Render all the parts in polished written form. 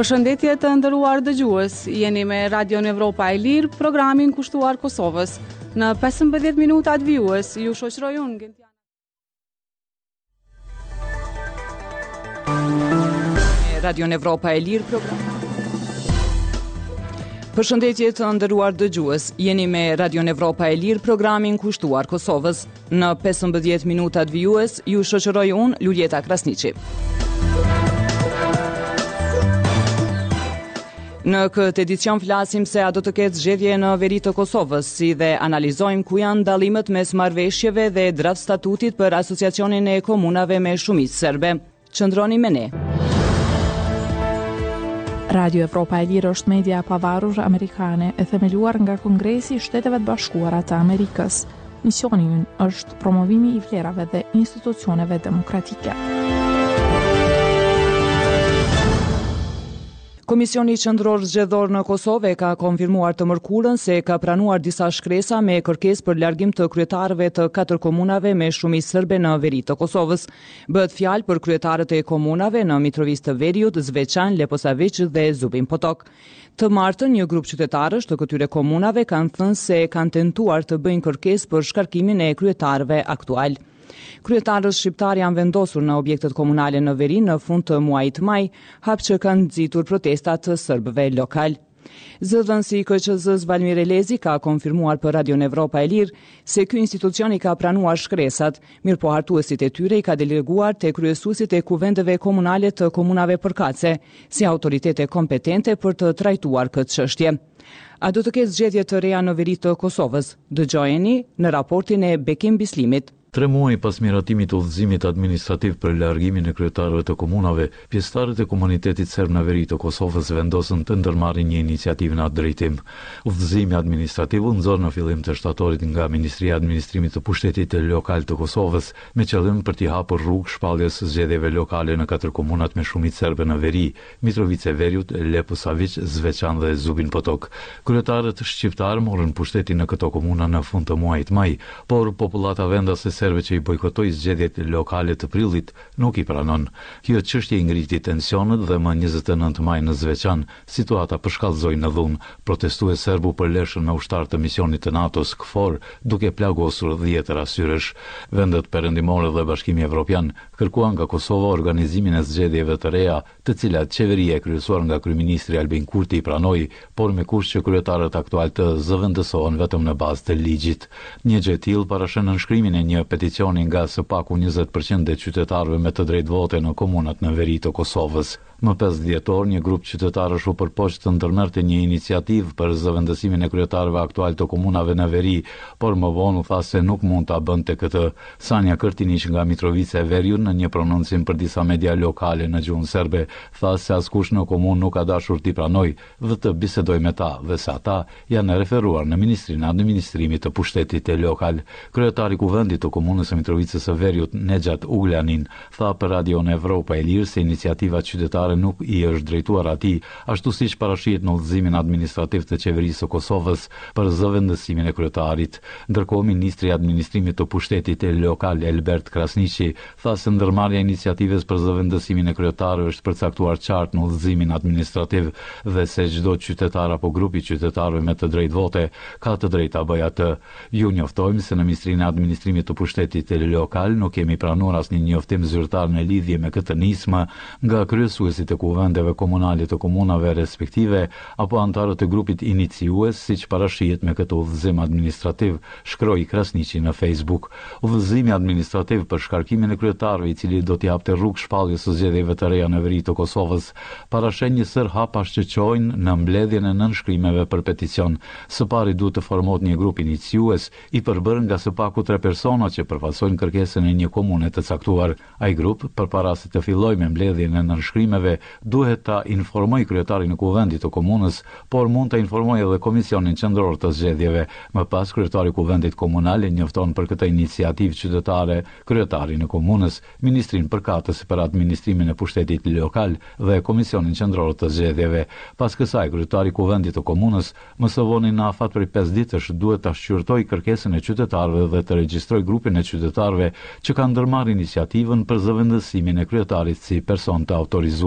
Përshëndetje të nderuar dëgjues, jeni me Radion Evropa e Lirë, programin kushtuar Kosovës. Në 15 minutat vijues, ju shoqëroj unë Gentiana. Radion Evropa e Lirë, program. Përshëndetje të nderuar dëgjues, jeni me Radion Evropa e Lirë, programin kushtuar Kosovës. Në 15 minutat vijues, ju shoqëroj unë Luljeta Krasniqi. Në këtë edicion flasim se a do të ketë zgjedhje në veri të Kosovës, si dhe analizojmë ku janë dallimet mes marrëveshjeve dhe draft statutit për Asociacionin e Komunave me Shumicë Serbe. Qëndroni me ne. Radio Evropa e Lirë është media e pavarur amerikane e themeluar nga Kongresi i Shteteve të Bashkuara të Amerikës. Misioni ynë është promovimi i vlerave dhe institucioneve demokratike. Komisioni Qendror Zgjedhor në Kosovë ka konfirmuar të mërkurën se ka pranuar disa shkresa me kërkesë për largim të kryetarëve të 4 komunave me shumicë serbe në veri të Kosovës. Bëhet fjalë për kryetarët e komunave në Mitrovica të Veriut, Zveçan, Leposavić dhe Zubin Potok. Të martën, një grup qytetarësh të këtyre komunave kanë thënë se kanë tentuar të bëjnë kërkesë për shkarkimin e kryetarëve aktual. Kryetarët shqiptar janë vendosur në objektet komunale në veri në fund të muajit maj, hap që kanë nxitur protestat të serbëve lokal. Zëdhënësi i KQZ-s Valmir Elezi ka konfirmuar për Radion Evropa e Lirë se ky institucion i ka pranuar shkresat, mirëpo hartuesit e tyre i ka deleguar te kryesuesit e kuvendeve komunale të komunave përkatëse, si autoritete kompetente për të trajtuar këtë çështje. A do të ketë zgjedhje të reja në veri të Kosovës? Dëgjojeni në raportin e Bekim Bislimit. 3 muaj pas miratimit të udhëzimit administrativ për largimin e kryetarëve të komunave, pjesëtarët e komunitetit serb në veri të Kosovës vendosën të ndërmarrin një iniciativë në atë drejtim. Udhëzimi administrativ u nxorr në fillim të shtatorit nga Ministria e Administrimit të Pushtetit Lokal të Kosovës, me qëllim për t'i hapur rrugë shpalljes së zgjedhjeve lokale në 4 komunat me shumicë serbe në veri, Mitrovica e Veriut, Leposavić, Zveçan dhe Zubin Potok. Kryetarët shqiptar morën pushtetin në këto komuna në fund të muajit maj, por popullata vendase serbe që i bojkotoi zgjedhjet lokale të prillit nuk i pranon. Kjo çështje i ngriti tensionet dhe më 29 maj në Zveçan, situata përshkallëzoi në dhunë. Protestues serbu për leshën me ushtar të misionit të NATO-s KFOR, duke plagosur 10 asyresh. Vendet perëndimore dhe Bashkimi Evropian kërkuan nga Kosova organizimin e zgjedhjeve të reja, të cilat qeveria e kryesuar nga kryeministri Albin Kurti i pranoi, por me kusht që kryetarët aktual të zëvendësohen vetëm në bazë të ligjit. Një gjë e tillë parashën nënshkrimin e një peticioni nga së paku 20% e qytetarëve me të drejtë vote në komunat në veri të Kosovës. Më 5 dhjetor, një grup qytetarësh u përpoq të ndërmerrte një iniciativë për zëvendësimin e kryetarëve aktual të komunave në veri, por më vonë u tha se nuk mund ta bënte këtë. Sanja Kërtinić nga Mitrovica e Veriut në një prononcim për disa media lokale në gjuhën serbe, tha se askush në komunë nuk ka dashur t'i pranoj dhe të bisedoj me ta, dhe se ata janë referuar në Ministrinë e Administrimit të Pushtetit Lokal. Kryetari i kuvendit të komunës së Mitrovicës së Veriut, Nexhat Uglanin, tha për Radion Evropa e Lirë se iniciativa qytetare nuk i është drejtuar atij, ashtu siç parashihet në udhëzimin administrativ të qeverisë së Kosovës për zëvendësimin e kryetarit. Ndërkohë, ministri i Administrimit të Pushtetit Lokal Elbert Krasniqi tha se ndërmarrja e iniciativës për zëvendësimin e kryetarëve është përcaktuar qartë në udhëzimin administrativ dhe se çdo qytetar apo grupi qytetarëve me të drejtë vote ka të drejtë ta bëjë atë. Ju njoftojmë se në Ministrinë e Administrimit të Pushtetit Lokal nuk kemi pranuar asnjë njoftim zyrtar në lidhje me këtë nismë nga kryesuesi të kuvendeve komunale të komunave respektive apo antarët e grupit iniciues, siç parashihet me këtë udhëzim administrativ, shkroi Krasniqi në Facebook. Udhëzimi administrativ për shkarkimin e kryetarëve, i cili do t'i japte rrugë shpalljes së zgjedhjeve të reja në veri të Kosovës, parashen një sër hapash që çojnë në mbledhjen e nënshkrimeve për peticion. Së pari duhet të formohet një grup iniciues i përbërë nga së paku 3 persona që përfaqësojnë kërkesën e një komune të caktuar. Ai grup, përpara se të fillojë me mbledhjen e nënshkrimeve, duhet ta informoj kryetarin e kuvendit të komunës, por mund ta informoj edhe Komisionin Qendror të Zgjedhjeve. Më pas, kryetari i kuvendit komunal njofton për këtë iniciativë qytetare kryetarin e komunës, ministrin përkatës për administrimin e pushtetit lokal dhe Komisionin Qendror të Zgjedhjeve. Pas kësaj, kryetari i kuvendit të komunës, më së voni në afat për 5 ditësh, duhet ta shqyrtojë kërkesën e qytetarëve dhe të regjistrojë grupin e qytetarëve që kanë ndërmarrë iniciativën për zëvendësimin e kryetarit si person të autorizuar.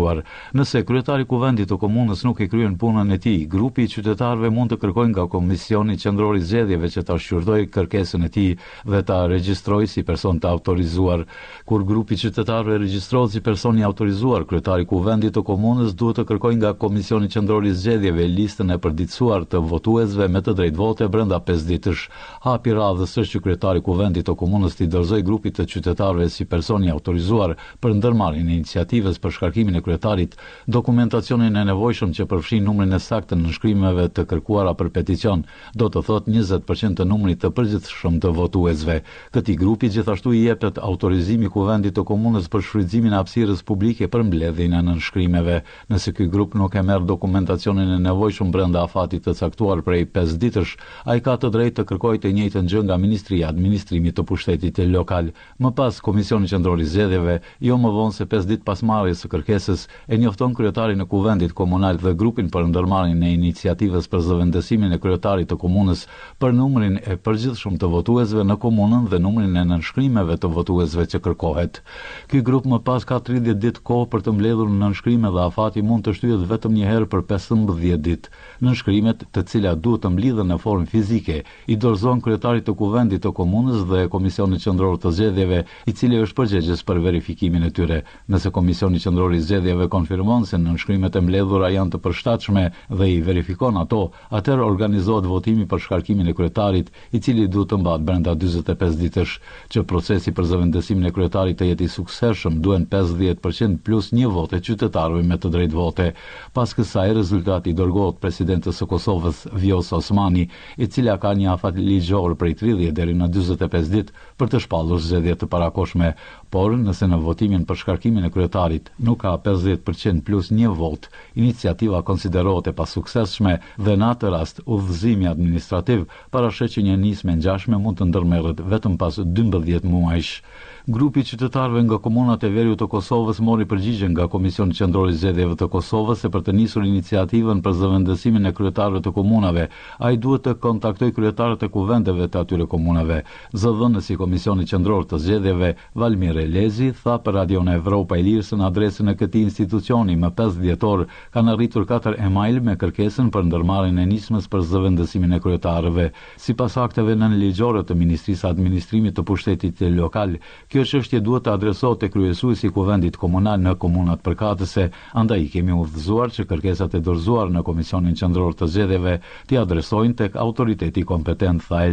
autorizuar. Nëse kryetari i kuvendit të komunës nuk e kryen punën e tij, grupi i qytetarëve mund të kërkojnë nga Komisioni Qendror i Zgjedhjeve që ta shqyrtojë kërkesën e tij dhe ta regjistrojë si person të autorizuar. Kur grupi i qytetarëve regjistrohet si person i autorizuar, kryetari i kuvendit të komunës duhet të kërkojë nga Komisioni Qendror i Zgjedhjeve listën e përditësuar të votuesve me të drejtë vote brenda 5 ditësh. Hapi radhës është që kryetari i kuvendit të komunës t'i dorëzojë grupit të qytetarëve si person i autorizuar për ndërmarrjen e iniciativës për shkarkimin e kryetarit dokumentacionin e nevojshëm që përfshin numrin e saktë të nënshkrimeve të kërkuara për peticion, do të thotë 20% të numrit të përgjithshëm të votuesve. Këtij grupi gjithashtu i jepet autorizimi kuvendit të komunës për shfrytëzimin e hapësirës publike për mbledhjen e nënshkrimeve. Nëse ky grup nuk e merr dokumentacionin e nevojshëm brenda afatit të caktuar prej 5 ditësh, ai ka të drejtë të kërkojë të njëjtën gjë nga Ministria e Administrimit të Pushtetit Lokal. Më pas, Komisioni Qendror i Zgjedhjeve, jo më vonë se 5 ditë pas marrjes së kërkesës, e njofton kryetarin e kuvendit komunal dhe grupin për ndërmarrjen e iniciativës për zëvendësimin e kryetarit të komunës për numrin e përgjithshëm të votuesve në komunën dhe numrin e nënshkrimeve të votuesve që kërkohet. Ky grup më pas ka 30 ditë kohë për të mbledhur nënshkrime dhe afati mund të shtyhet vetëm një herë për 15 ditë. Nënshkrimet, të cilat duhet të mblidhen në formë fizike, i dorëzohen kryetarit të kuvendit të komunës dhe Komisionit Qendror të Zgjedhjeve, i cili është përgjegjës për verifikimin e tyre. Nëse Komisioni Qendror i Zgjedhjeve konfirmon se nënshkrimet e mbledhura janë të përshtatshme dhe i verifikon ato, atëherë organizohet votimi për shkarkimin e kryetarit, i cili duhet të mbahet brenda 45 ditësh. Që procesi për zëvendësimin e kryetarit të jetë i suksesshëm, duhen 50% plus një votë qytetarëve me të drejtë vote. Pas kësaj, rezultati dërgohet presidentës së Kosovës, Vjosa Osmani, e cila ka një afat ligjor prej 30 deri në 45 ditë për të shpallur zgjedhje të parakoshme. Por nëse në votimin për shkarkimin e kryetarit nuk ka 50% plus një vot, iniciativa konsiderohet e pasuksesshme dhe në atë rast udhëzimi administrativ parasheh që një nismë e ngjashme mund të ndërmerret vetëm pas 12 muajsh. Grupi qytetarëve nga komunat e veriut të Kosovës mori përgjigje nga Komisioni Qendror i Zgjedhjeve të Kosovës se për të nisur iniciativën për zëvendësimin e kryetarëve të komunave, ai duhet të kontaktojë kryetarët e kuvendeve të atyre komunave. Zëdhënësi i Komisionit Qendror të Zgjedhjeve, Valmir Elezi, tha për Radion Evropa e Lirë se në adresën e këtij institucioni më 5 dhjetor kanë arritur 4 email me kërkesën për ndërmarrjen e nismës për zëvendësimin e kryetarëve. Sipas akteve nënligjore të Ministrisë së Administrimit të Pushtetit Lokal, kjo çështje duhet të adresohet te kryesuesi i kuvendit komunal në komunat përkatëse, andaj kemi udhëzuar që kërkesat e dorëzuara në Komisionin Qendror të Zgjedhjeve t'i adresojnë tek autoriteti kompetent, tha